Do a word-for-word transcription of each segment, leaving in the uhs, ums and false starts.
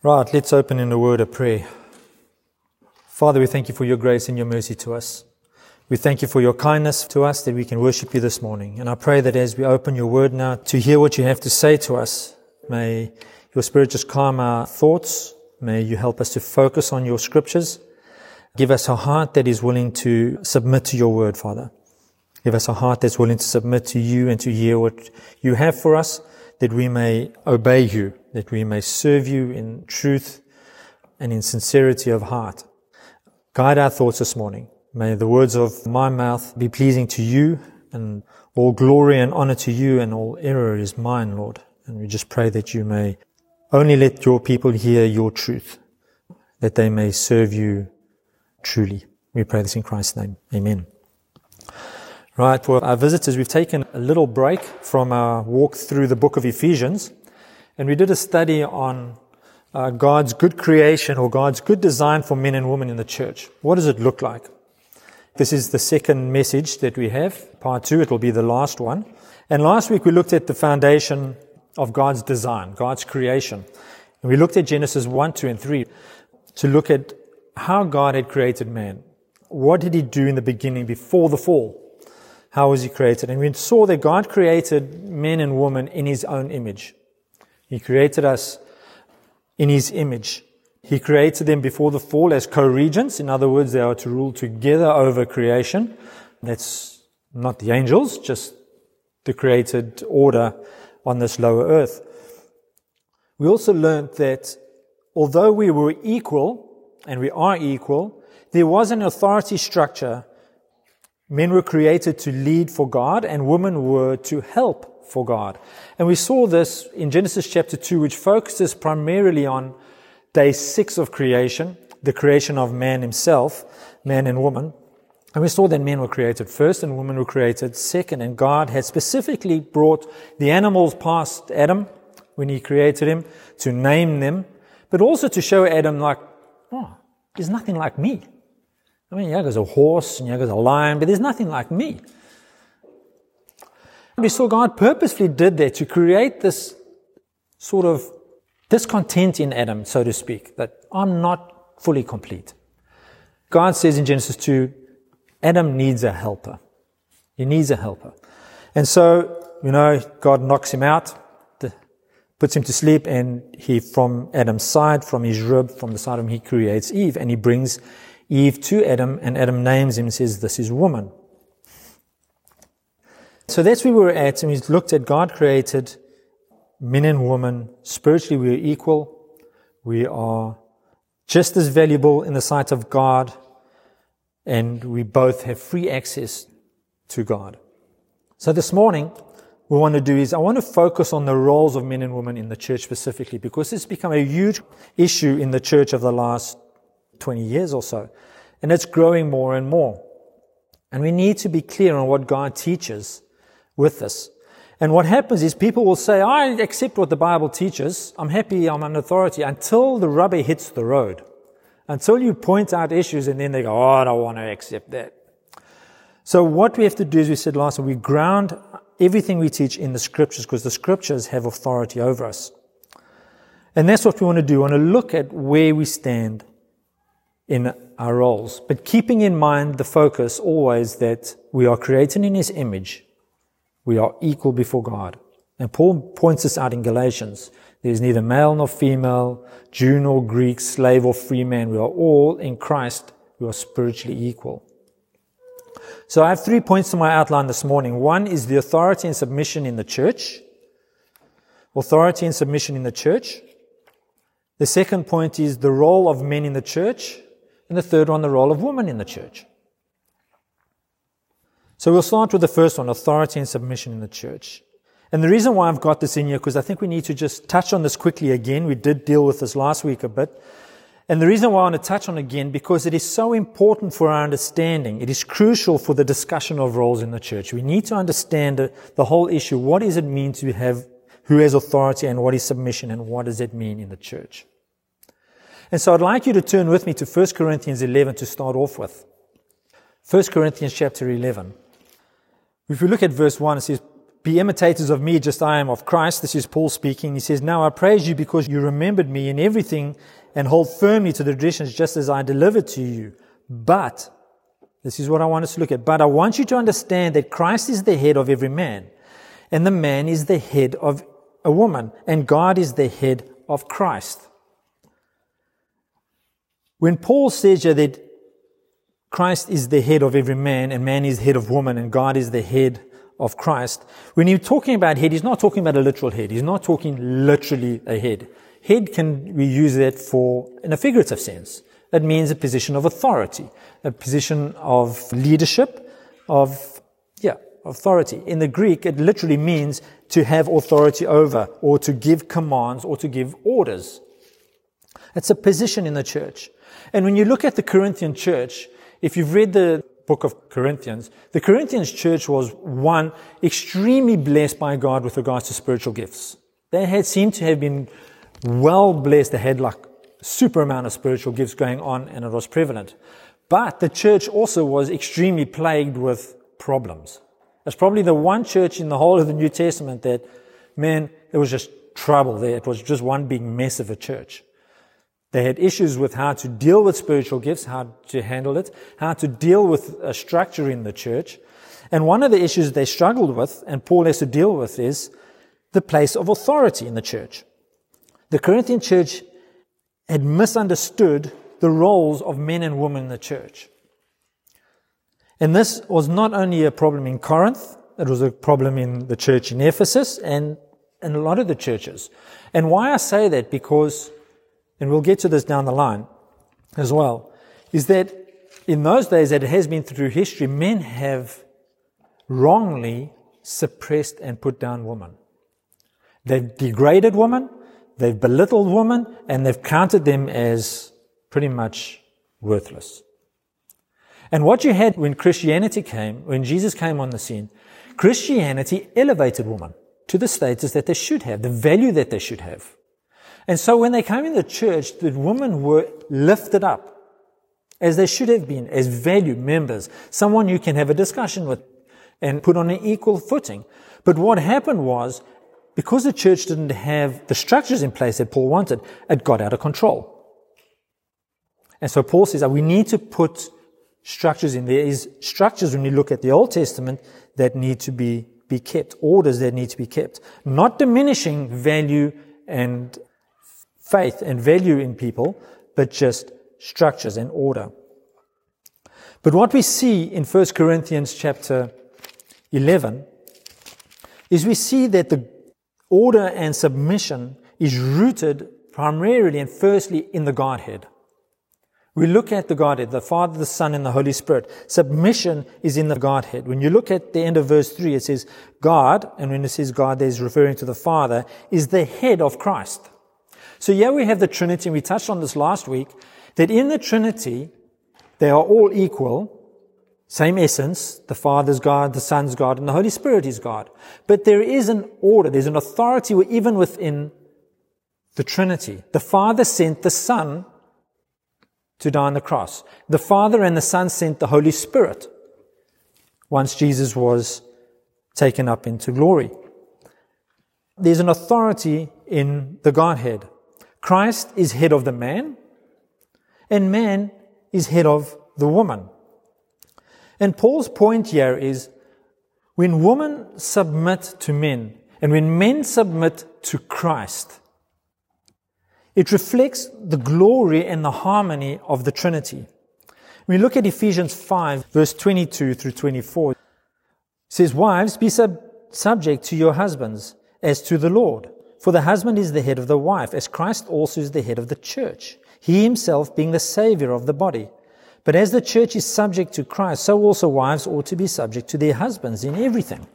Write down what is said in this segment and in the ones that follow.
Right, let's open in a word of prayer. Father, we thank you for your grace and your mercy to us. We thank you for your kindness to us that we can worship you this morning. And I pray that as we open your word now to hear what you have to say to us, may your Spirit just calm our thoughts. May you help us to focus on your scriptures. Give us a heart that is willing to submit to your word, Father. Give us a heart that's willing to submit to you and to hear what you have for us, that we may obey you, that we may serve you in truth and in sincerity of heart. Guide our thoughts this morning. May the words of my mouth be pleasing to you, and all glory and honor to you, and all error is mine, Lord. And we just pray that you may only let your people hear your truth, that they may serve you truly. We pray this in Christ's name. Amen. Right, for our visitors, we've taken a little break from our walk through the book of Ephesians, and we did a study on uh, God's good creation or God's good design for men and women in the church. What does it look like? This is the second message that we have, part two. It will be the last one. And last week we looked at the foundation of God's design, God's creation. And we looked at Genesis one, two, and three to look at how God had created man. What did he do in the beginning before the fall? How was he created? And we saw that God created men and women in his own image. He created us in his image. He created them before the fall as co-regents. In other words, they are to rule together over creation. That's not the angels, just the created order on this lower earth. We also learned that although we were equal, and we are equal, there was an authority structure. Men were created to lead for God, and women were to help for God. And we saw this in Genesis chapter two, which focuses primarily on day six of creation, the creation of man himself, man and woman. And we saw that men were created first and women were created second. And God had specifically brought the animals past Adam when he created him to name them, but also to show Adam like, oh, there's nothing like me. I mean, yeah, there's a horse and yeah, there's a lion, but there's nothing like me. We saw God purposefully did that to create this sort of discontent in Adam, so to speak, that I'm not fully complete. God says in Genesis two, Adam needs a helper. He needs a helper. And so, you know, God knocks him out, puts him to sleep, and he, from Adam's side, from his rib, from the side of him, he creates Eve, and he brings Eve to Adam, and Adam names him and says, this is woman. So that's where we were at, and we looked at God created men and women. Spiritually, we are equal. We are just as valuable in the sight of God, and we both have free access to God. So this morning, what we want to do is I want to focus on the roles of men and women in the church specifically, because it's become a huge issue in the church of the last twenty years or so. And it's growing more and more. And we need to be clear on what God teaches with this. And what happens is people will say, I accept what the Bible teaches. I'm happy, I'm an authority, until the rubber hits the road. Until you point out issues and then they go, oh, I don't want to accept that. So what we have to do, as we said last time, we ground everything we teach in the scriptures, because the scriptures have authority over us. And that's what we want to do. We want to look at where we stand in our roles, but keeping in mind the focus always that we are created in his image. We are equal before God. And Paul points this out in Galatians. There is neither male nor female, Jew nor Greek, slave or free man. We are all in Christ. We are spiritually equal. So I have three points to my outline this morning. One is the authority and submission in the church. Authority and submission in the church. The second point is the role of men in the church. And the third one, the role of women in the church. So we'll start with the first one, authority and submission in the church. And the reason why I've got this in here, because I think we need to just touch on this quickly again. We did deal with this last week a bit. And the reason why I want to touch on it again, because it is so important for our understanding. It is crucial for the discussion of roles in the church. We need to understand the whole issue. What does it mean to have, who has authority, and what is submission, and what does it mean in the church? And so I'd like you to turn with me to First Corinthians eleven to start off with. First Corinthians chapter eleven. If we look at verse one, it says, Be imitators of me, just I am of Christ. This is Paul speaking. He says, now I praise you because you remembered me in everything and hold firmly to the traditions just as I delivered to you. But, this is what I want us to look at, but I want you to understand that Christ is the head of every man, and the man is the head of a woman, and God is the head of Christ. When Paul says here that Christ is the head of every man, and man is the head of woman, and God is the head of Christ, when he's talking about head, he's not talking about a literal head. He's not talking literally a head. Head can, we use that for, in a figurative sense. It means a position of authority, a position of leadership, of, yeah, authority. In the Greek, it literally means to have authority over, or to give commands, or to give orders. It's a position in the church. And when you look at the Corinthian church, if you've read the book of Corinthians, the Corinthians church was one extremely blessed by God with regards to spiritual gifts. They had seemed to have been well blessed. They had like super amount of spiritual gifts going on, and it was prevalent. But the church also was extremely plagued with problems. It's probably the one church in the whole of the New Testament that, man, there was just trouble there. It was just one big mess of a church. They had issues with how to deal with spiritual gifts, how to handle it, how to deal with a structure in the church. And one of the issues they struggled with, and Paul has to deal with, is the place of authority in the church. The Corinthian church had misunderstood the roles of men and women in the church. And this was not only a problem in Corinth, it was a problem in the church in Ephesus and in a lot of the churches. And why I say that, because, and we'll get to this down the line as well, is that in those days, that it has been through history, men have wrongly suppressed and put down women. They've degraded women, they've belittled women, and they've counted them as pretty much worthless. And what you had when Christianity came, when Jesus came on the scene, Christianity elevated women to the status that they should have, the value that they should have. And so when they came in the church, the women were lifted up as they should have been, as valued members, someone you can have a discussion with and put on an equal footing. But what happened was, because the church didn't have the structures in place that Paul wanted, it got out of control. And so Paul says, oh, we need to put structures in. There is structures when you look at the Old Testament that need to be, be kept, orders that need to be kept, not diminishing value and faith and value in people, but just structures and order. But what we see in First Corinthians chapter eleven is we see that the order and submission is rooted primarily and firstly in the Godhead. We look at the Godhead, the Father, the Son, and the Holy Spirit. Submission is in the Godhead. When you look at the end of verse three, it says God, and when it says God, there's referring to the Father, is the head of Christ. So here we have the Trinity, and we touched on this last week, that in the Trinity, they are all equal, same essence, the Father's God, the Son's God, and the Holy Spirit is God. But there is an order, there's an authority even within the Trinity. The Father sent the Son to die on the cross. The Father and the Son sent the Holy Spirit once Jesus was taken up into glory. There's an authority in the Godhead. Christ is head of the man, and man is head of the woman. And Paul's point here is, when women submit to men, and when men submit to Christ, it reflects the glory and the harmony of the Trinity. When we look at Ephesians five, verse twenty-two through twenty-four, it says, Wives, be sub- subject to your husbands as to the Lord. For the husband is the head of the wife, as Christ also is the head of the church, he himself being the Savior of the body. But as the church is subject to Christ, so also wives ought to be subject to their husbands in everything.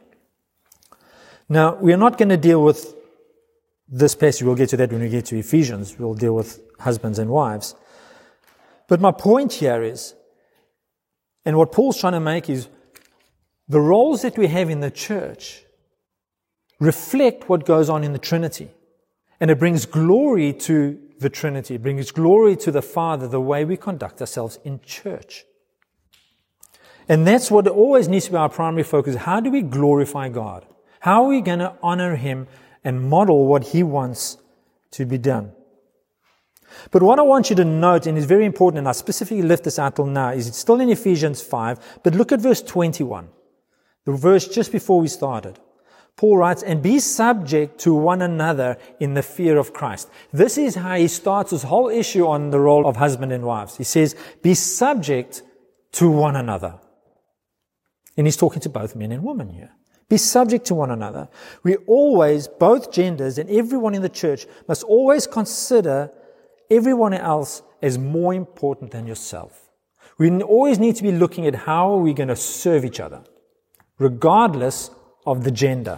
Now, we are not going to deal with this passage. We'll get to that when we get to Ephesians. We'll deal with husbands and wives. But my point here is, and what Paul's trying to make is, the roles that we have in the church reflect what goes on in the Trinity. And it brings glory to the Trinity. It brings glory to the Father, the way we conduct ourselves in church. And that's what always needs to be our primary focus. How do we glorify God? How are we going to honor Him and model what He wants to be done? But what I want you to note, and is very important, and I specifically left this out till now, is it's still in Ephesians five, but look at verse twenty-one, the verse just before we started. Paul writes, and be subject to one another in the fear of Christ. This is how he starts this whole issue on the role of husband and wives. He says, be subject to one another. And he's talking to both men and women here. Be subject to one another. We always, both genders and everyone in the church, must always consider everyone else as more important than yourself. We always need to be looking at how are we going to serve each other, regardless of the gender.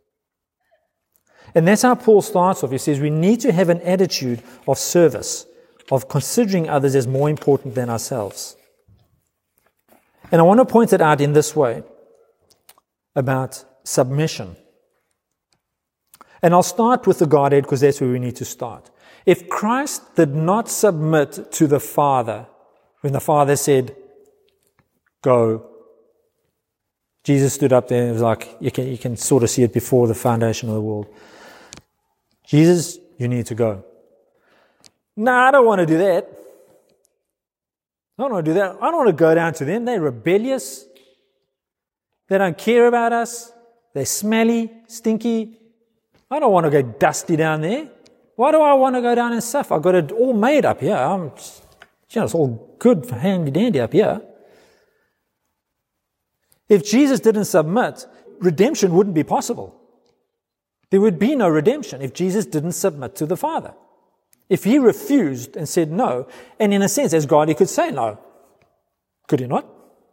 And that's how Paul starts off. He says we need to have an attitude of service, of considering others as more important than ourselves. And I want to point it out in this way about submission. And I'll start with the Godhead because that's where we need to start. If Christ did not submit to the Father when the Father said, go, Jesus stood up there and was like, you can, you can sort of see it before the foundation of the world. Jesus, you need to go. No, I don't want to do that. I don't want to do that. I don't want to go down to them. They're rebellious. They don't care about us. They're smelly, stinky. I don't want to go dusty down there. Why do I want to go down and suffer? I've got it all made up here. I'm, you know, it's all good for handy-dandy up here. If Jesus didn't submit, redemption wouldn't be possible. There would be no redemption if Jesus didn't submit to the Father. If He refused and said no, and in a sense, as God, He could say no. Could He not?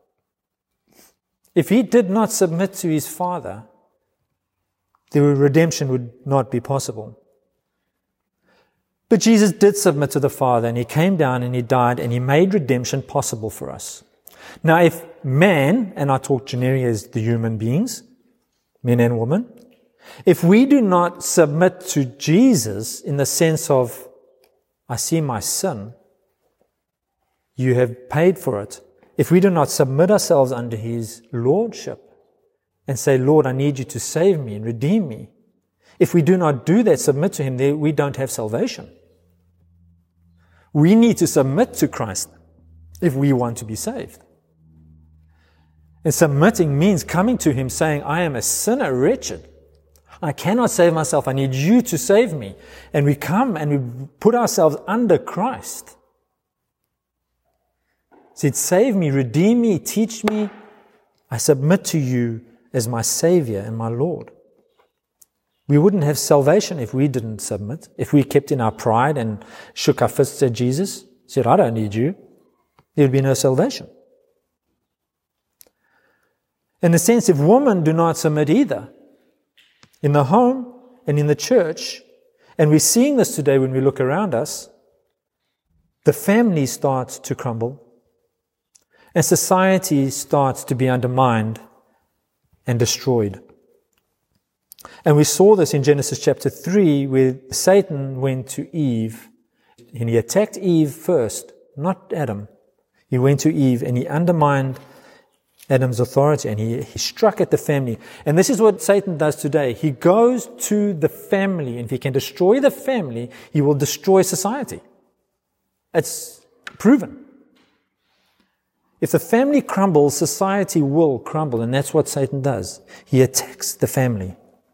If He did not submit to His Father, the redemption would not be possible. But Jesus did submit to the Father, and He came down and He died, and He made redemption possible for us. Now, if man, and I talk generically as the human beings, men and women, if we do not submit to Jesus in the sense of, I see my sin, you have paid for it. If we do not submit ourselves under His lordship and say, Lord, I need you to save me and redeem me. If we do not do that, submit to Him, then we don't have salvation. We need to submit to Christ if we want to be saved. And submitting means coming to Him saying, I am a sinner, wretched. I cannot save myself. I need you to save me. And we come and we put ourselves under Christ. Said, save me, redeem me, teach me. I submit to you as my Savior and my Lord. We wouldn't have salvation if we didn't submit. If we kept in our pride and shook our fists at Jesus, said, I don't need you, there would be no salvation. In the sense, if women do not submit either, in the home and in the church, and we're seeing this today when we look around us, the family starts to crumble, and society starts to be undermined and destroyed. And we saw this in Genesis chapter three, where Satan went to Eve, and he attacked Eve first, not Adam. He went to Eve and he undermined Adam's authority, and he, he struck at the family. And this is what Satan does today. He goes to the family, and if he can destroy the family, he will destroy society. It's proven. If the family crumbles, society will crumble, and that's what Satan does. He attacks the family.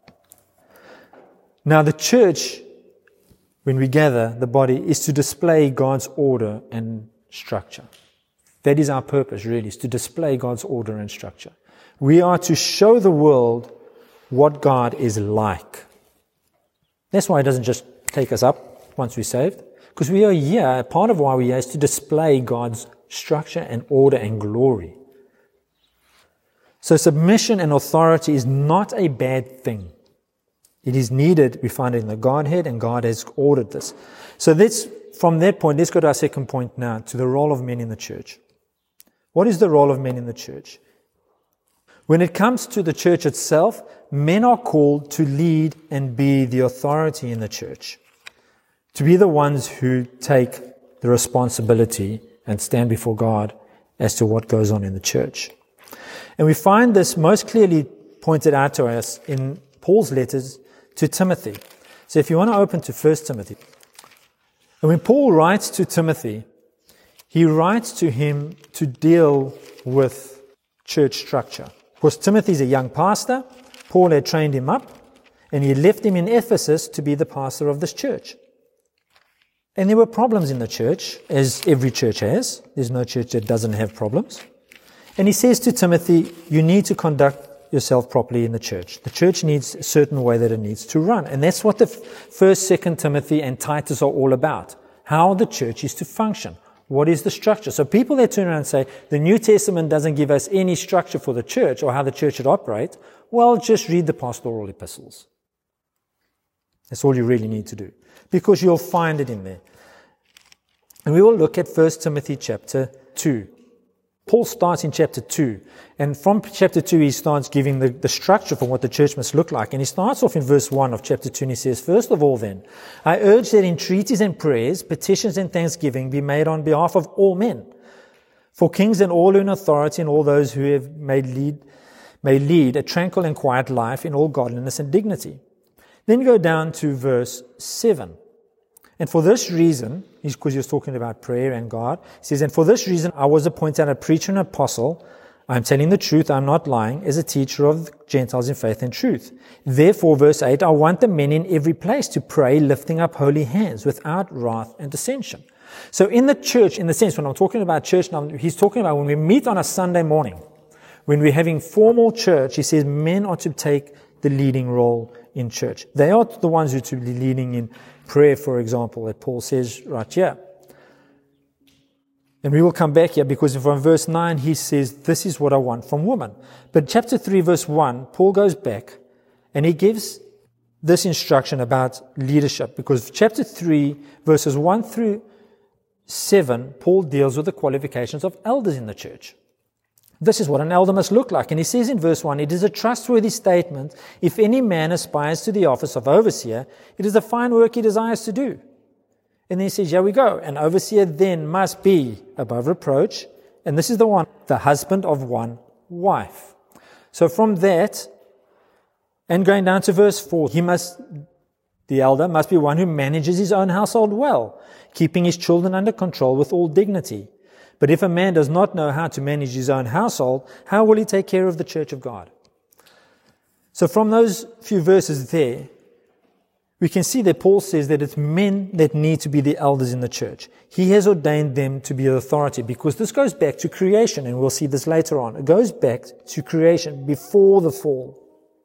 Now, the church, when we gather, the body, is to display God's order and structure. That is our purpose, really, is to display God's order and structure. We are to show the world what God is like. That's why He doesn't just take us up once we're saved, because we are here, part of why we are here is to display God's structure and order and glory. So submission and authority is not a bad thing. It is needed. We find it in the Godhead, and God has ordered this. So let's, from that point, let's go to our second point now, to the role of men in the church. What is the role of men in the church? When it comes to the church itself, men are called to lead and be the authority in the church, to be the ones who take the responsibility and stand before God as to what goes on in the church. And we find this most clearly pointed out to us in Paul's letters to Timothy. So if you want to open to First Timothy, and when Paul writes to Timothy, he writes to him to deal with church structure. Because Timothy's a young pastor, Paul had trained him up, and he left him in Ephesus to be the pastor of this church. And there were problems in the church, as every church has. There's no church that doesn't have problems. And he says to Timothy, you need to conduct yourself properly in the church. The church needs a certain way that it needs to run. And that's what the First, Second Timothy and Titus are all about. How the church is to function. What is the structure? So people that turn around and say, the New Testament doesn't give us any structure for the church or how the church should operate, well, just read the pastoral epistles. That's all you really need to do. Because you'll find it in there. And we will look at First Timothy chapter two. Paul starts in chapter two. And from chapter two, he starts giving the, the structure for what the church must look like. And he starts off in verse one of chapter two, and he says, first of all then, I urge that entreaties and prayers, petitions and thanksgiving be made on behalf of all men, for kings and all in authority and all those who have made lead, may lead a tranquil and quiet life in all godliness and dignity. Then go down to verse seven. And for this reason, because he was talking about prayer and God, he says, and for this reason I was appointed a preacher and apostle. I am telling the truth, I am not lying, as a teacher of the Gentiles in faith and truth. Therefore, verse eight, I want the men in every place to pray, lifting up holy hands, without wrath and dissension. So in the church, in the sense, when I'm talking about church, now he's talking about when we meet on a Sunday morning, when we're having formal church, he says men are to take the leading role in church. They are the ones who are to be leading in prayer, for example, that Paul says right here. And we will come back here because from verse nine, he says, this is what I want from women. But chapter three, verse one, Paul goes back and he gives this instruction about leadership, because chapter three, verses one through seven, Paul deals with the qualifications of elders in the church. This is what an elder must look like. And he says in verse one, it is a trustworthy statement. If any man aspires to the office of overseer, it is a fine work he desires to do. And then he says, here we go. An overseer then must be above reproach. And this is the one, the husband of one wife. So from that, and going down to verse four, he must, the elder must be one who manages his own household well, keeping his children under control with all dignity. But if a man does not know how to manage his own household, how will he take care of the church of God? So from those few verses there, we can see that Paul says that it's men that need to be the elders in the church. He has ordained them to be the authority, because this goes back to creation, and we'll see this later on. It goes back to creation before the fall.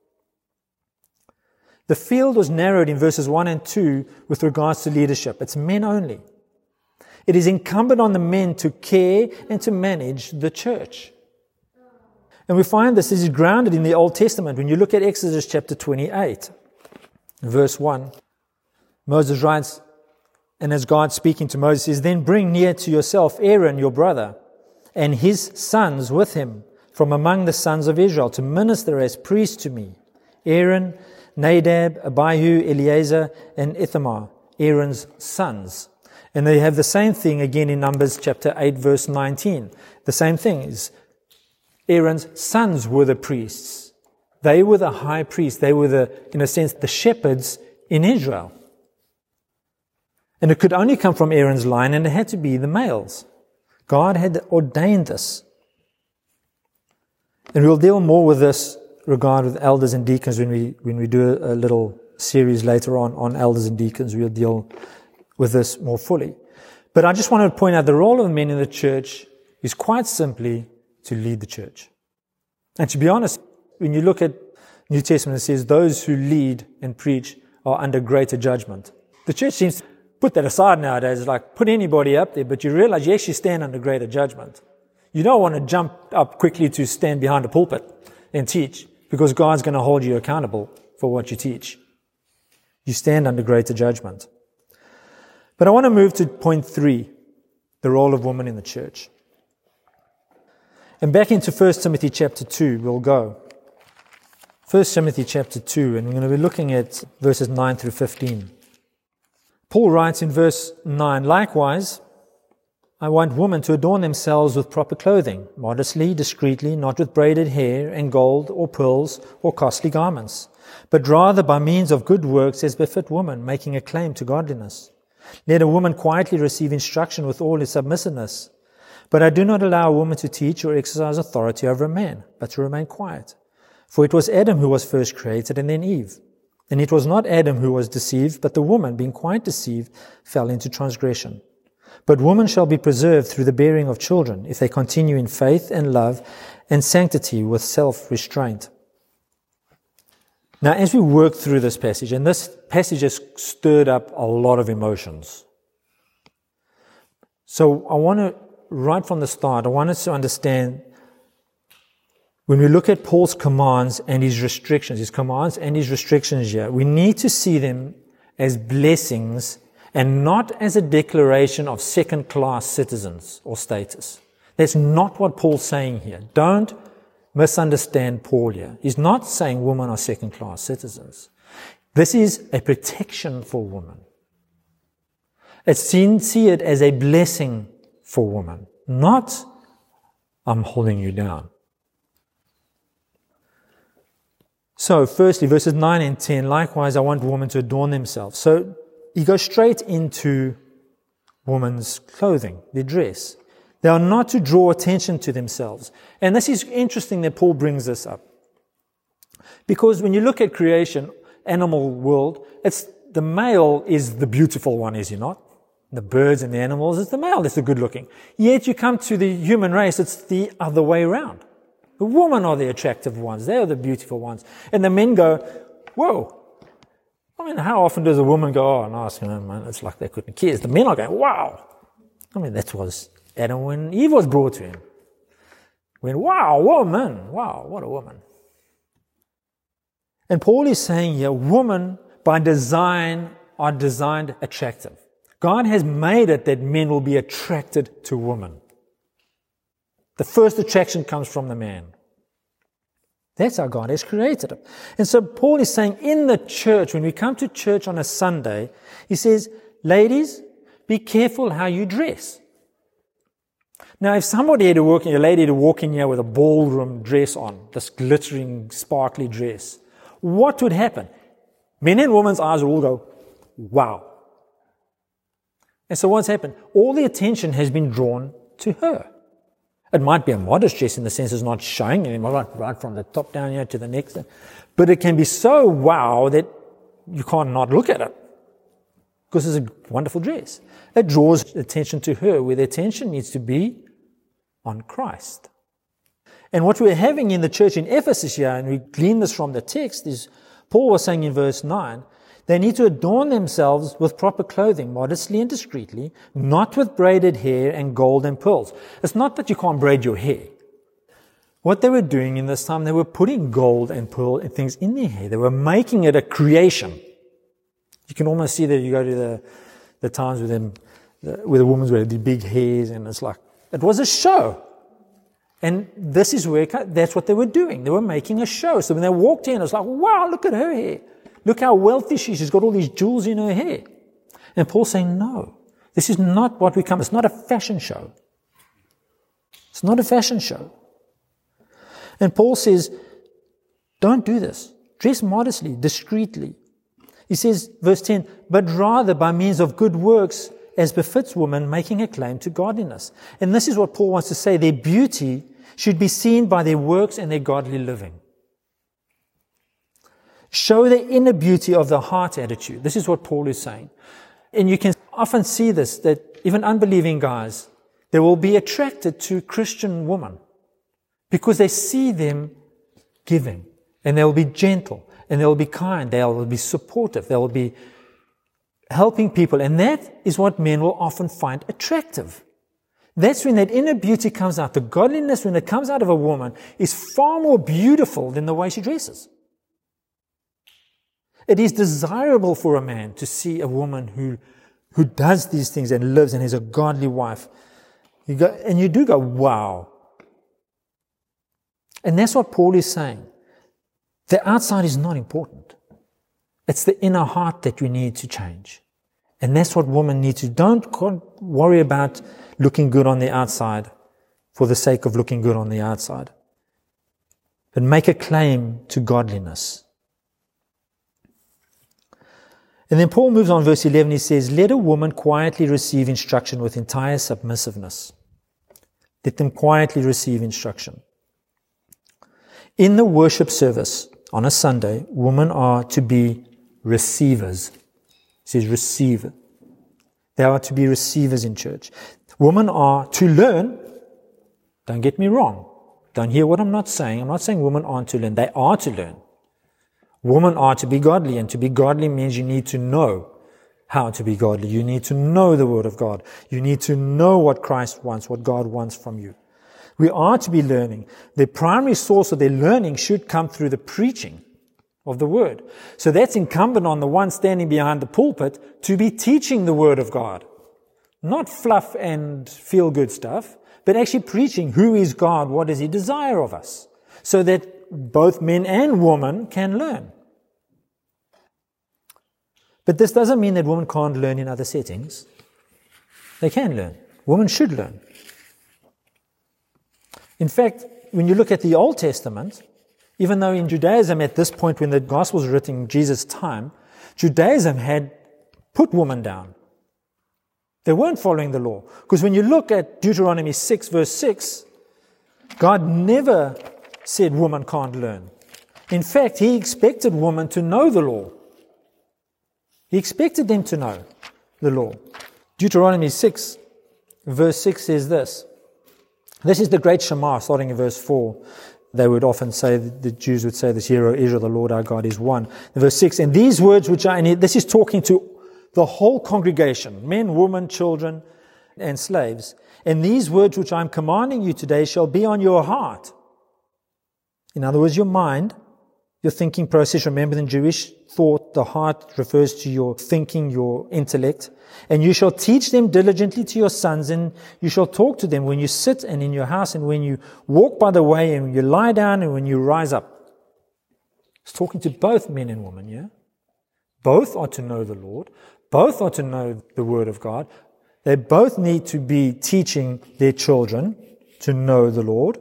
The field was narrowed in verses one and two with regards to leadership. It's men only. It is incumbent on the men to care and to manage the church. And we find this is grounded in the Old Testament. When you look at Exodus chapter twenty-eight, verse one, Moses writes, and as God speaking to Moses says, then bring near to yourself Aaron your brother and his sons with him from among the sons of Israel to minister as priests to me. Aaron, Nadab, Abihu, Eleazar, and Ithamar, Aaron's sons. And they have the same thing again in Numbers chapter eight, verse nineteen. The same thing is Aaron's sons were the priests. They were the high priests. They were the, in a sense, the shepherds in Israel. And it could only come from Aaron's line, and it had to be the males. God had ordained this. And we'll deal more with this regard with elders and deacons when we when we do a, a little series later on on elders and deacons. We'll deal with this more fully. But I just want to point out the role of men in the church is quite simply to lead the church. And to be honest, when you look at New Testament, it says those who lead and preach are under greater judgment. The church seems to put that aside nowadays. It's like, put anybody up there, but you realize you actually stand under greater judgment. You don't want to jump up quickly to stand behind a pulpit and teach, because God's going to hold you accountable for what you teach. You stand under greater judgment. But I want to move to point three, the role of women in the church. And back into First Timothy chapter two, we'll go. First Timothy chapter two, and we're going to be looking at verses nine through fifteen. Paul writes in verse nine, likewise, I want women to adorn themselves with proper clothing, modestly, discreetly, not with braided hair and gold or pearls or costly garments, but rather by means of good works as befit woman, making a claim to godliness. Let a woman quietly receive instruction with all his submissiveness. But I do not allow a woman to teach or exercise authority over a man, but to remain quiet. For it was Adam who was first created, and then Eve. And it was not Adam who was deceived, but the woman, being quite deceived, fell into transgression. But woman shall be preserved through the bearing of children, if they continue in faith and love and sanctity with self-restraint. Now, as we work through this passage, and this passage has stirred up a lot of emotions. So I want to, right from the start, I want us to understand, when we look at Paul's commands and his restrictions, his commands and his restrictions here, we need to see them as blessings and not as a declaration of second-class citizens or status. That's not what Paul's saying here. Don't misunderstand Paul here. He's not saying women are second-class citizens. This is a protection for women. It's seen, see it as a blessing for women, not I'm holding you down. So, firstly, verses nine and ten, likewise, I want women to adorn themselves. So, he goes straight into women's clothing, their dress. They are not to draw attention to themselves. And this is interesting that Paul brings this up. Because when you look at creation, animal world, it's the male is the beautiful one, is he not? The birds and the animals, it's the male that's the good looking. Yet you come to the human race, it's the other way around. The women are the attractive ones. They are the beautiful ones. And the men go, whoa. I mean, how often does a woman go, oh, nice, you know, man, it's like they couldn't care. The men are going, wow. I mean, that was Adam when Eve was brought to him. When, wow, woman, wow, what a woman. And Paul is saying here, women by design are designed attractive. God has made it that men will be attracted to women. The first attraction comes from the man. That's how God has created them. And so Paul is saying in the church, when we come to church on a Sunday, he says, ladies, be careful how you dress. Now, if somebody had to walk in, a lady had to walk in here with a ballroom dress on, this glittering, sparkly dress, what would happen? Men and women's eyes would all go, wow. And so what's happened? All the attention has been drawn to her. It might be a modest dress in the sense it's not showing anymore, right, right from the top down here to the next. But it can be so wow that you can't not look at it. Because it's a wonderful dress. It draws attention to her, where the attention needs to be on Christ. And what we're having in the church in Ephesus here, and we glean this from the text, is Paul was saying in verse nine, they need to adorn themselves with proper clothing, modestly and discreetly, not with braided hair and gold and pearls. It's not that you can't braid your hair. What they were doing in this time, they were putting gold and pearl and things in their hair. They were making it a creation. You can almost see that you go to the, the times with them, the, where the women wear the big hairs, and it's like, it was a show. And this is where, that's what they were doing. They were making a show. So when they walked in, it was like, wow, look at her hair. Look how wealthy she is. She's got all these jewels in her hair. And Paul's saying, no, this is not what we come. It's not a fashion show. It's not a fashion show. And Paul says, don't do this. Dress modestly, discreetly. He says, verse ten, but rather by means of good works, as befits women, making a claim to godliness. And this is what Paul wants to say. Their beauty should be seen by their works and their godly living. Show the inner beauty of the heart attitude. This is what Paul is saying. And you can often see this, that even unbelieving guys, they will be attracted to Christian women because they see them giving, and they will be gentle, and they will be kind, they will be supportive, they will be helping people. And that is what men will often find attractive. That's when that inner beauty comes out. The godliness, when it comes out of a woman, is far more beautiful than the way she dresses. It is desirable for a man to see a woman who, who does these things and lives and is a godly wife. You go, and you do go, wow. And that's what Paul is saying. The outside is not important. It's the inner heart that we need to change. And that's what women need to. Don't worry about looking good on the outside for the sake of looking good on the outside. But make a claim to godliness. And then Paul moves on, verse eleven, he says, let a woman quietly receive instruction with entire submissiveness. Let them quietly receive instruction. In the worship service on a Sunday, women are to be receivers. It says receiver. They are to be receivers in church. Women are to learn. Don't get me wrong. Don't hear what I'm not saying. I'm not saying women aren't to learn. They are to learn. Women are to be godly, and to be godly means you need to know how to be godly. You need to know the Word of God. You need to know what Christ wants, what God wants from you. We are to be learning. The primary source of their learning should come through the preaching of the Word. So that's incumbent on the one standing behind the pulpit to be teaching the Word of God. Not fluff and feel-good stuff, but actually preaching who is God, what does He desire of us, so that both men and women can learn. But this doesn't mean that women can't learn in other settings. They can learn. Women should learn. In fact, when you look at the Old Testament, even though in Judaism at this point when the Gospel was written in Jesus' time, Judaism had put women down. They weren't following the law. Because when you look at Deuteronomy six verse six, God never said woman can't learn. In fact, He expected women to know the law. He expected them to know the law. Deuteronomy six verse six says this. This is the great Shema, starting in verse four. They would often say, the Jews would say this, Hear, O Israel, the Lord our God is one. Verse six, and these words which are, and this is talking to the whole congregation, men, women, children, and slaves. And these words which I am commanding you today shall be on your heart. In other words, your mind, your thinking process. Remember, in Jewish thought, the heart refers to your thinking, your intellect. And you shall teach them diligently to your sons, and you shall talk to them when you sit and in your house, and when you walk by the way, and when you lie down, and when you rise up. It's talking to both men and women, yeah? Both are to know the Lord. Both are to know the Word of God. They both need to be teaching their children to know the Lord.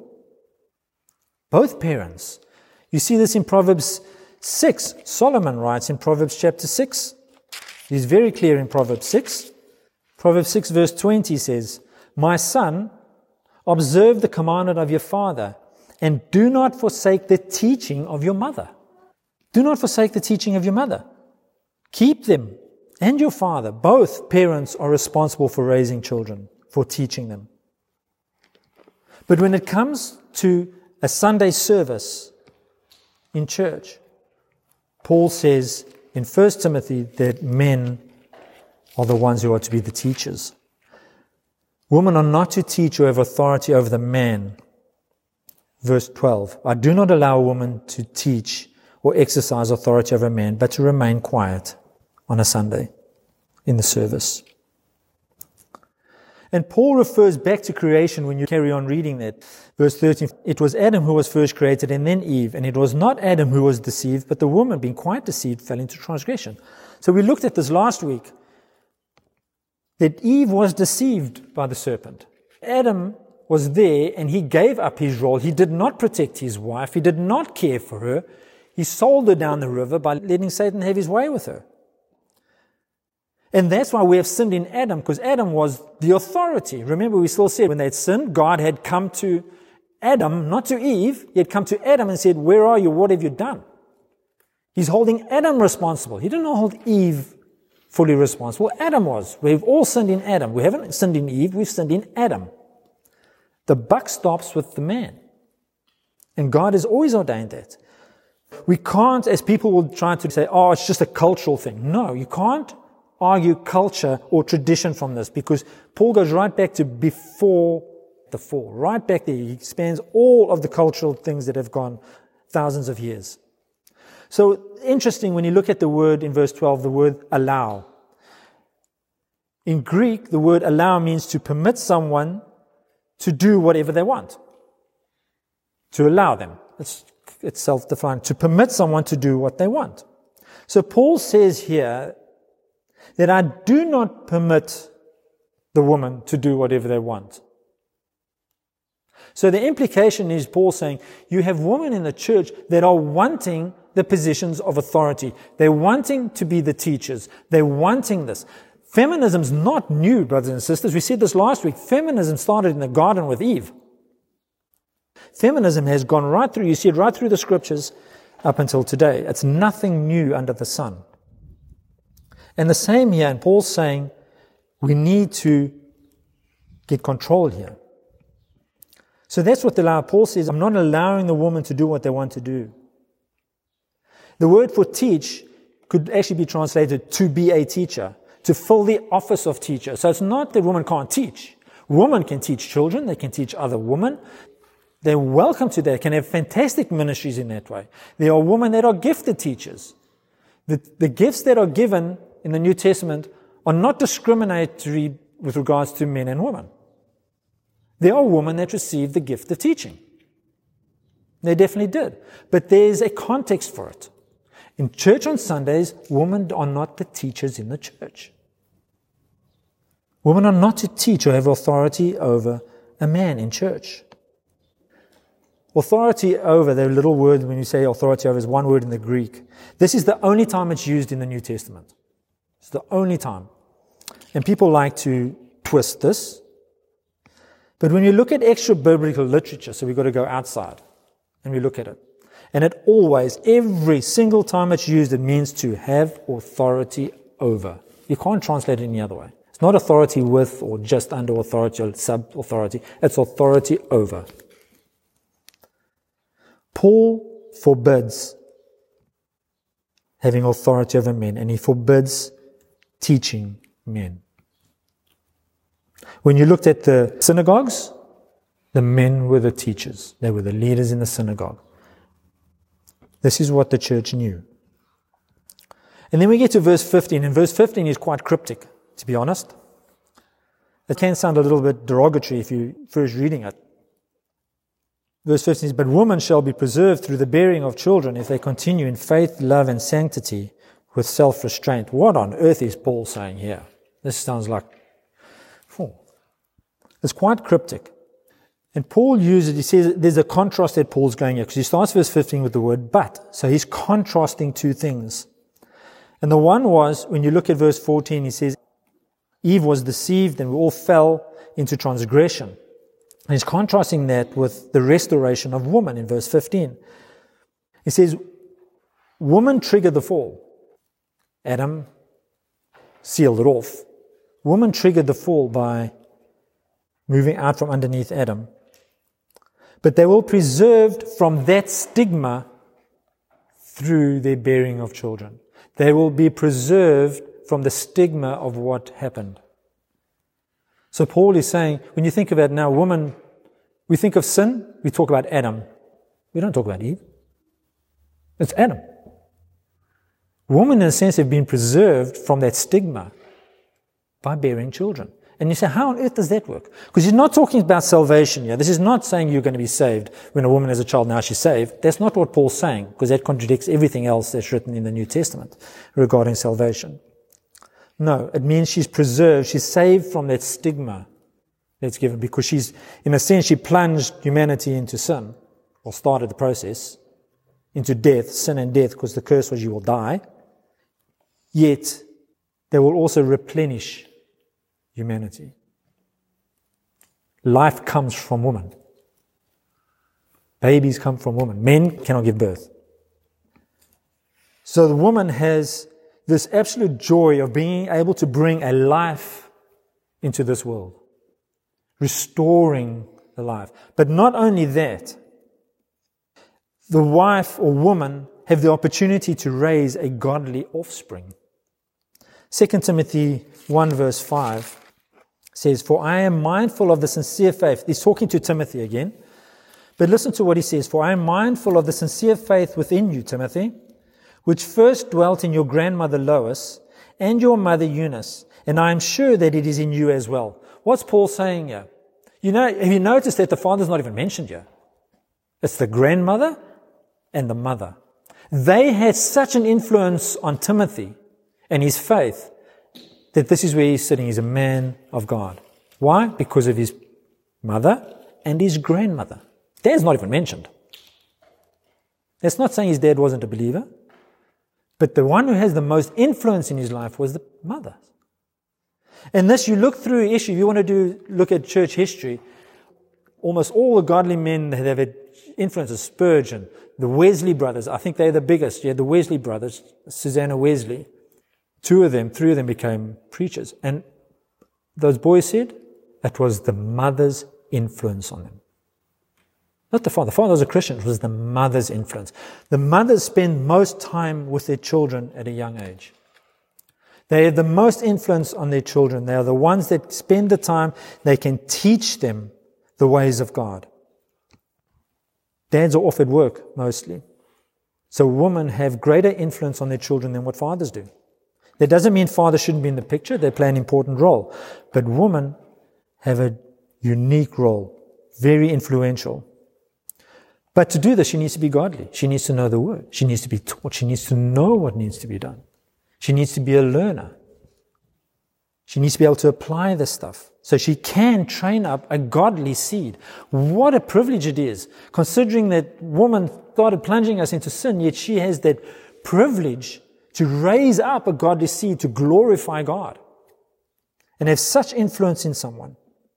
Both parents. You see this in Proverbs six. Solomon writes in Proverbs chapter six. He's very clear in Proverbs six. Proverbs six verse twenty says, My son, observe the commandment of your father, and do not forsake the teaching of your mother. Do not forsake the teaching of your mother. Keep them. And your father, both parents are responsible for raising children, for teaching them. But when it comes to a Sunday service in church, Paul says in First Timothy that men are the ones who are to be the teachers. Women are not to teach or have authority over the man. Verse twelve, I do not allow a woman to teach or exercise authority over a man, but to remain quiet on a Sunday in the service. And Paul refers back to creation when you carry on reading that. Verse thirteen, it was Adam who was first created and then Eve, and it was not Adam who was deceived, but the woman, being quite deceived, fell into transgression. So we looked at this last week, that Eve was deceived by the serpent. Adam was there and he gave up his role. He did not protect his wife. He did not care for her. He sold her down the river by letting Satan have his way with her. And that's why we have sinned in Adam, because Adam was the authority. Remember, we still said when they had sinned, God had come to Adam, not to Eve. He had come to Adam and said, where are you? What have you done? He's holding Adam responsible. He didn't hold Eve fully responsible. Adam was. We've all sinned in Adam. We haven't sinned in Eve. We've sinned in Adam. The buck stops with the man. And God has always ordained that. We can't, as people will try to say, oh, it's just a cultural thing. No, you can't argue culture or tradition from this, because Paul goes right back to before the fall. Right back there. He expands all of the cultural things that have gone thousands of years. So interesting when you look at the word in verse twelve, the word allow. In Greek, the word allow means to permit someone to do whatever they want. To allow them. It's, it's self-defined. To permit someone to do what they want. So Paul says here that I do not permit the woman to do whatever they want. So the implication is Paul saying, you have women in the church that are wanting the positions of authority. They're wanting to be the teachers. They're wanting this. Feminism's not new, brothers and sisters. We said this last week. Feminism started in the garden with Eve. Feminism has gone right through, you see it right through the scriptures up until today. It's nothing new under the sun. And the same here, and Paul's saying we need to get control here. So that's what the law, Paul says, I'm not allowing the woman to do what they want to do. The word for teach could actually be translated to be a teacher, to fill the office of teacher. So it's not that women can't teach. Women can teach children, they can teach other women. They're welcome to that, can have fantastic ministries in that way. There are women that are gifted teachers. The, the gifts that are given in the New Testament are not discriminatory with regards to men and women. There are women that receive the gift of teaching. They definitely did. But there's a context for it. In church on Sundays, women are not the teachers in the church. Women are not to teach or have authority over a man in church. Authority over, the little word when you say authority over is one word in the Greek. This is the only time it's used in the New Testament. It's the only time. And people like to twist this. But when you look at extra biblical literature, so we've got to go outside and we look at it. And it always, every single time it's used, it means to have authority over. You can't translate it any other way. It's not authority with or just under authority or sub-authority. It's authority over. Paul forbids having authority over men, and he forbids teaching men. When you looked at the synagogues, the men were the teachers. They were the leaders in the synagogue. This is what the church knew. And then we get to verse fifteen, and verse fifteen is quite cryptic, to be honest. It can sound a little bit derogatory if you're first reading it. Verse fifteen is, but women shall be preserved through the bearing of children if they continue in faith, love, and sanctity with self-restraint. What on earth is Paul saying here? This sounds like, oh, it's quite cryptic. And Paul uses, he says, there's a contrast that Paul's going here, because he starts verse fifteen with the word but. So he's contrasting two things. And the one was, when you look at verse fourteen, he says, Eve was deceived and we all fell into transgression. And he's contrasting that with the restoration of woman in verse fifteen. He says, woman triggered the fall. Adam sealed it off. Woman triggered the fall by moving out from underneath Adam. But they were preserved from that stigma through their bearing of children. They will be preserved from the stigma of what happened. So Paul is saying, when you think about now, woman, we think of sin, we talk about Adam. We don't talk about Eve. It's Adam. Women, in a sense, have been preserved from that stigma by bearing children. And you say, how on earth does that work? Because he's not talking about salvation here. This is not saying you're going to be saved when a woman has a child, now she's saved. That's not what Paul's saying, because that contradicts everything else that's written in the New Testament regarding salvation. No, it means she's preserved, she's saved from that stigma that's given, because she's, in a sense, she plunged humanity into sin, or started the process, into death, sin and death, because the curse was you will die. Yet, they will also replenish humanity. Life comes from woman. Babies come from woman. Men cannot give birth. So the woman has this absolute joy of being able to bring a life into this world, restoring the life. But not only that, the wife or woman have the opportunity to raise a godly offspring. Second Timothy one verse five says, for I am mindful of the sincere faith. He's talking to Timothy again. But listen to what he says. For I am mindful of the sincere faith within you, Timothy, which first dwelt in your grandmother Lois and your mother Eunice, and I am sure that it is in you as well. What's Paul saying here? You know, have you noticed that the father's not even mentioned here? It's the grandmother and the mother. They had such an influence on Timothy and his faith that this is where he's sitting. He's a man of God. Why? Because of his mother and his grandmother. Dad's not even mentioned. That's not saying his dad wasn't a believer, but the one who has the most influence in his life was the mother. And this, you look through issue, if you want to do look at church history, almost all the godly men that have had influences, Spurgeon, the Wesley brothers, I think they're the biggest. You had the Wesley brothers, Susanna Wesley. Two of them, three of them became preachers. And those boys said it was the mother's influence on them. Not the father. The father was a Christian. It was the mother's influence. The mothers spend most time with their children at a young age. They have the most influence on their children. They are the ones that spend the time. They can teach them the ways of God. Dads are off at work mostly. So women have greater influence on their children than what fathers do. That doesn't mean fathers shouldn't be in the picture. They play an important role. But women have a unique role, very influential. But to do this, she needs to be godly. She needs to know the word. She needs to be taught. She needs to know what needs to be done. She needs to be a learner. She needs to be able to apply this stuff so she can train up a godly seed. What a privilege it is, considering that woman started plunging us into sin, yet she has that privilege to raise up a godly seed to glorify God and have such influence in someone.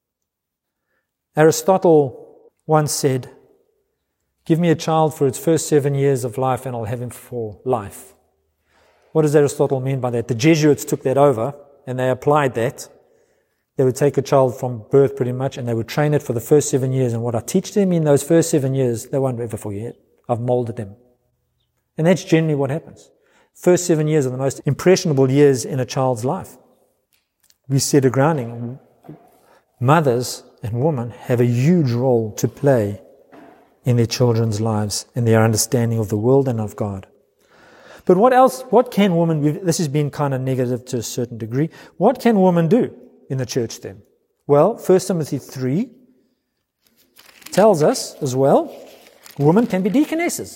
Aristotle once said, "Give me a child for its first seven years of life and I'll have him for life." What does Aristotle mean by that? The Jesuits took that over and they applied that. They would take a child from birth pretty much and they would train it for the first seven years. And what I teach them in those first seven years, they won't ever forget. I've molded them. And that's generally what happens. First seven years are the most impressionable years in a child's life. We set a grounding. Mothers and women have a huge role to play in their children's lives and their understanding of the world and of God. But what else, what can women, this has been kind of negative to a certain degree, what can women do in the church then? Well, First Timothy three tells us as well, women can be deaconesses.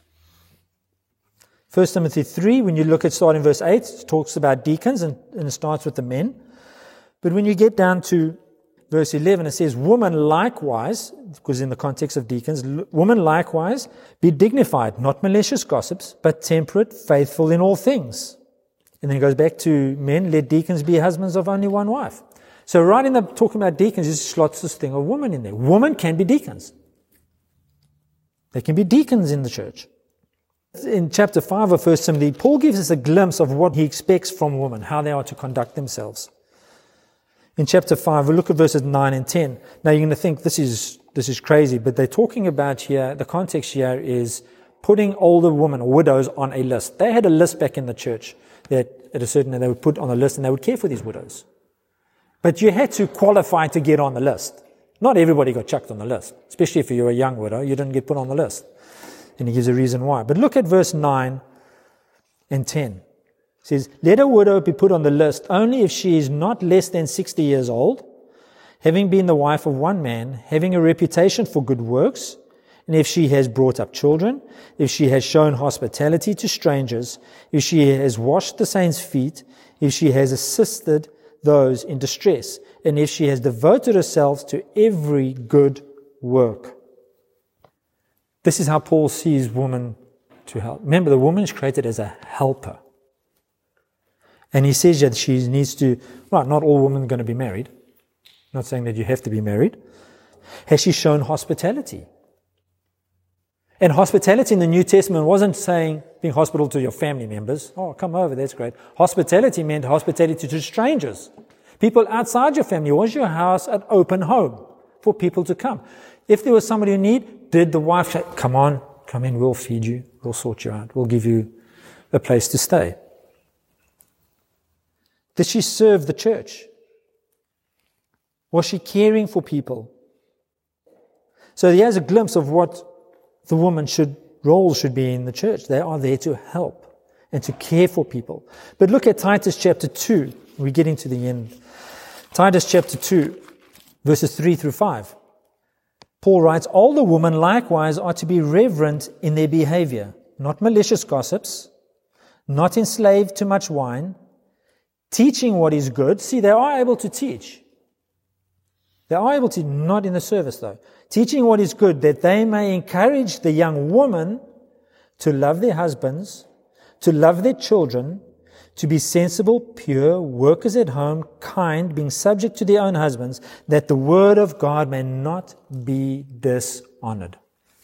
First Timothy three, when you look at starting verse eight, it talks about deacons and, and it starts with the men. But when you get down to verse eleven, it says, woman likewise, because in the context of deacons, woman likewise be dignified, not malicious gossips, but temperate, faithful in all things. And then it goes back to men, let deacons be husbands of only one wife. So right in the talking about deacons, there's slots this thing of woman in there. Women can be deacons. They can be deacons in the church. In chapter five of First Timothy, Paul gives us a glimpse of what he expects from women, how they are to conduct themselves. In chapter five, we'll look at verses nine and ten. Now you're going to think this is this is crazy, but they're talking about here, the context here is putting older women or widows on a list. They had a list back in the church that at a certain, they would put on a list and they would care for these widows. But you had to qualify to get on the list. Not everybody got chucked on the list, especially if you're a young widow, you didn't get put on the list. And he gives a reason why. But look at verse nine and ten. It says, let a widow be put on the list only if she is not less than sixty years old, having been the wife of one man, having a reputation for good works, and if she has brought up children, if she has shown hospitality to strangers, if she has washed the saints' feet, if she has assisted those in distress, and if she has devoted herself to every good work. This is how Paul sees woman to help. Remember, the woman is created as a helper. And he says that she needs to, well, not all women are going to be married. Not saying that you have to be married. Has she shown hospitality? And hospitality in the New Testament wasn't saying being hospitable to your family members. Oh, come over, that's great. Hospitality meant hospitality to strangers. People outside your family. Was your house an open home for people to come? If there was somebody in need, did the wife say, come on, come in, we'll feed you, we'll sort you out, we'll give you a place to stay? Did she serve the church? Was she caring for people? So he has a glimpse of what the woman should, role should be in the church. They are there to help and to care for people. But look at Titus chapter two. We're getting to the end. Titus chapter two, verses three through five. Paul writes, older women likewise are to be reverent in their behavior, not malicious gossips, not enslaved to much wine, teaching what is good. See, they are able to teach. They are able to, not in the service though. Teaching what is good, that they may encourage the young women to love their husbands, to love their children, to be sensible, pure, workers at home, kind, being subject to their own husbands, that the word of God may not be dishonored.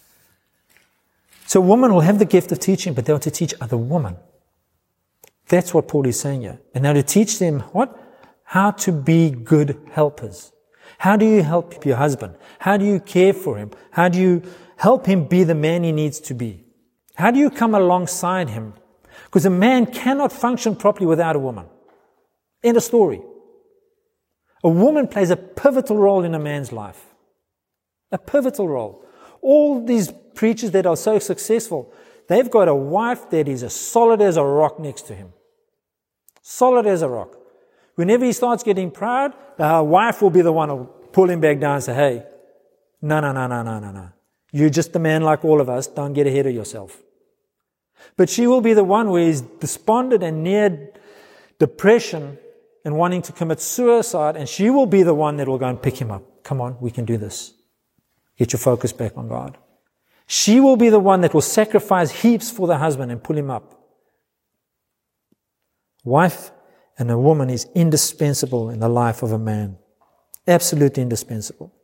So women will have the gift of teaching, but they are to teach other women. That's what Paul is saying here. And now to teach them what? How to be good helpers. How do you help your husband? How do you care for him? How do you help him be the man he needs to be? How do you come alongside him? Because a man cannot function properly without a woman. End of story. A woman plays a pivotal role in a man's life. A pivotal role. All these preachers that are so successful, they've got a wife that is as solid as a rock next to him. Solid as a rock. Whenever he starts getting proud, the wife will be the one who will pull him back down and say, hey, no, no, no, no, no, no, no. You're just a man like all of us. Don't get ahead of yourself. But she will be the one who is despondent and near depression and wanting to commit suicide, and she will be the one that will go and pick him up. Come on, we can do this. Get your focus back on God. She will be the one that will sacrifice heaps for the husband and pull him up. Wife and a woman is indispensable in the life of a man. Absolutely indispensable.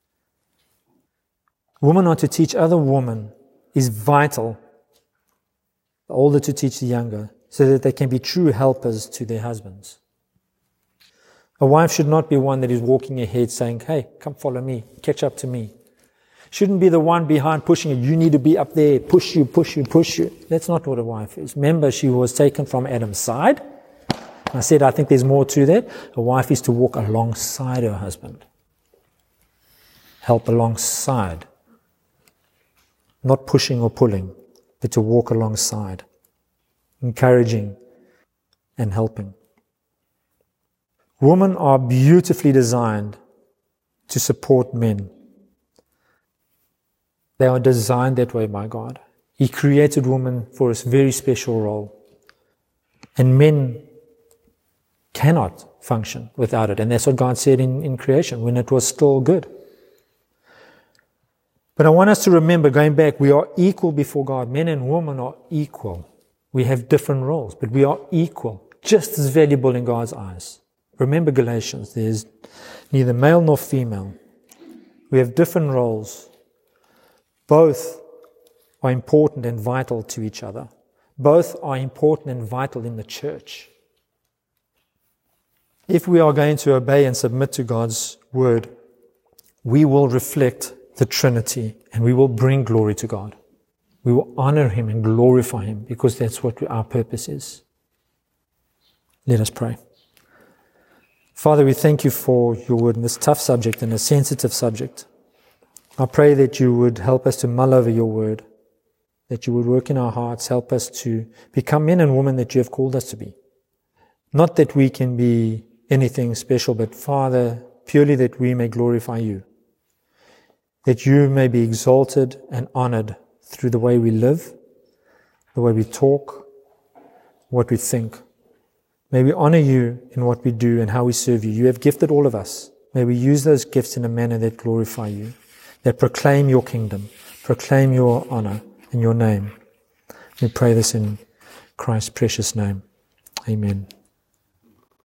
Women are to teach other women is vital. The older to teach the younger, so that they can be true helpers to their husbands. A wife should not be one that is walking ahead saying, hey, come follow me, catch up to me. Shouldn't be the one behind pushing you. You need to be up there, push you, push you, push you. That's not what a wife is. Remember, she was taken from Adam's side. I said, I think there's more to that. A wife is to walk alongside her husband. Help alongside. Not pushing or pulling, but to walk alongside. Encouraging and helping. Women are beautifully designed to support men. They are designed that way by God. He created women for a very special role. And men cannot function without it. And that's what God said in, in creation, when it was still good. But I want us to remember, going back, we are equal before God. Men and women are equal. We have different roles, but we are equal, just as valuable in God's eyes. Remember Galatians, there's neither male nor female. We have different roles. Both are important and vital to each other. Both are important and vital in the church. If we are going to obey and submit to God's word, we will reflect the Trinity and we will bring glory to God. We will honor Him and glorify Him because that's what our purpose is. Let us pray. Father, we thank you for your word in this tough subject and a sensitive subject. I pray that you would help us to mull over your word, that you would work in our hearts, help us to become men and women that you have called us to be. Not that we can be anything special, but Father, purely that we may glorify you, that you may be exalted and honored through the way we live, the way we talk, what we think. May we honor you in what we do and how we serve you. You have gifted all of us. May we use those gifts in a manner that glorify you, that proclaim your kingdom, proclaim your honor in your name. We pray this in Christ's precious name. Amen.